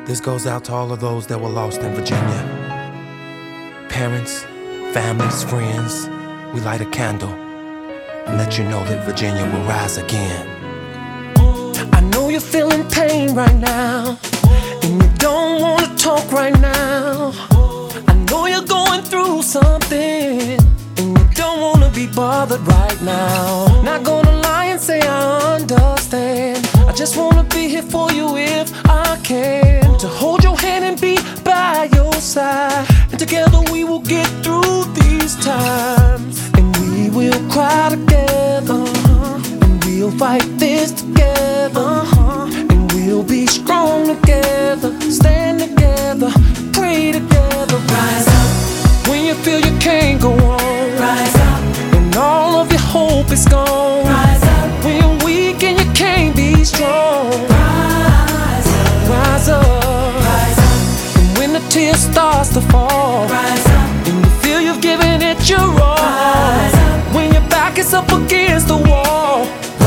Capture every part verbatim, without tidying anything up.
This goes out to all of those that were lost in Virginia. Parents, families, friends, we light a candle and let you know that Virginia will rise again. I know you're feeling pain right now, and you don't want to talk right now. I know you're going through something, and you don't want to be bothered right now. Not gonna lie and say I understand. I just want to be here for you if I can, to hold your hand and be by your side, and together we will get through these times. And we will cry together, and we'll fight this together, and we'll be strong together, stand together, pray together. Rise up when you feel you can't go on. Rise up and all of your hope is gone. Rise up when you're weak and you can't be strong. Rise up, rise up, rise up. And when the tears starts to fall, rise up and you feel you've given it your all. Rise up when your back is up against the wall.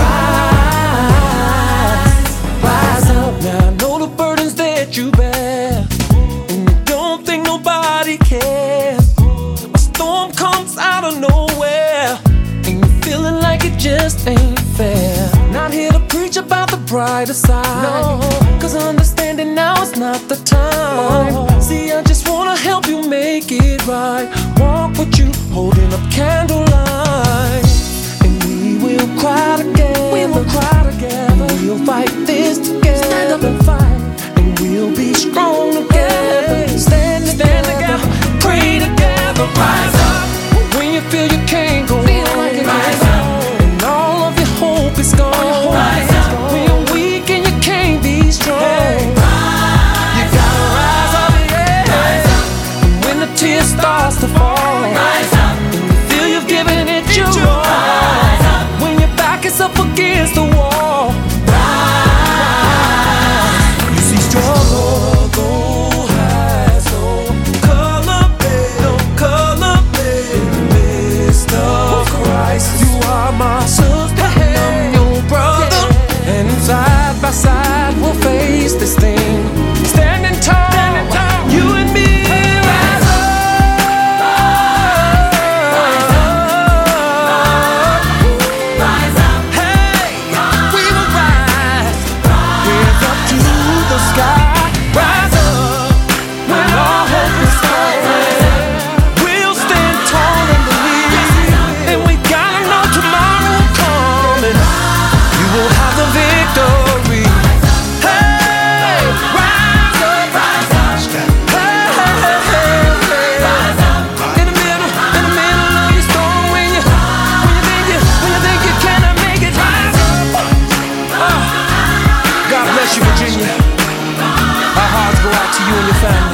Rise, rise up. Now I know the burdens that you bear, and you don't think nobody cares. A storm comes out of nowhere, and you're feeling like it just ain't fair. Not here to preach about the brighter side, no, cause understanding now is not the time. Oh. See, I just wanna help you make it right. Walk with you, holding up candlelight, and we will cry together. We will cry together. And we'll fight this together. Stand up and fight, and we'll be strong together. Stand together, pray together. Rise up when you feel you can't go on. Rise up and all of your hope is gone. Rise up when you're weak and you can't be strong. You gotta rise up, yeah. Rise up. And when the tears starts to fall, rise up and you feel you've given it your all. Rise up when your back is up against the wall. Rise. You see struggle has no color, no color in the midst of Christ. You are my sister, and I'm your brother, and side by side we'll face this thing. Standing tall, standing tall, you and me. Rise up, rise up, rise up. Hey, we will rise, hands up to the sky. Rise up when all hope is gone. We'll stand tall and believe, and we gotta know tomorrow coming. You will have the victory. Hey, rise up, rise up. Hey, hey, hey, hey, rise up. In the middle, in the middle of your storm, when you, when you think you, when you think you cannot make it, rise up. Oh, God bless you, Virginia. Our hearts go out to you and your family.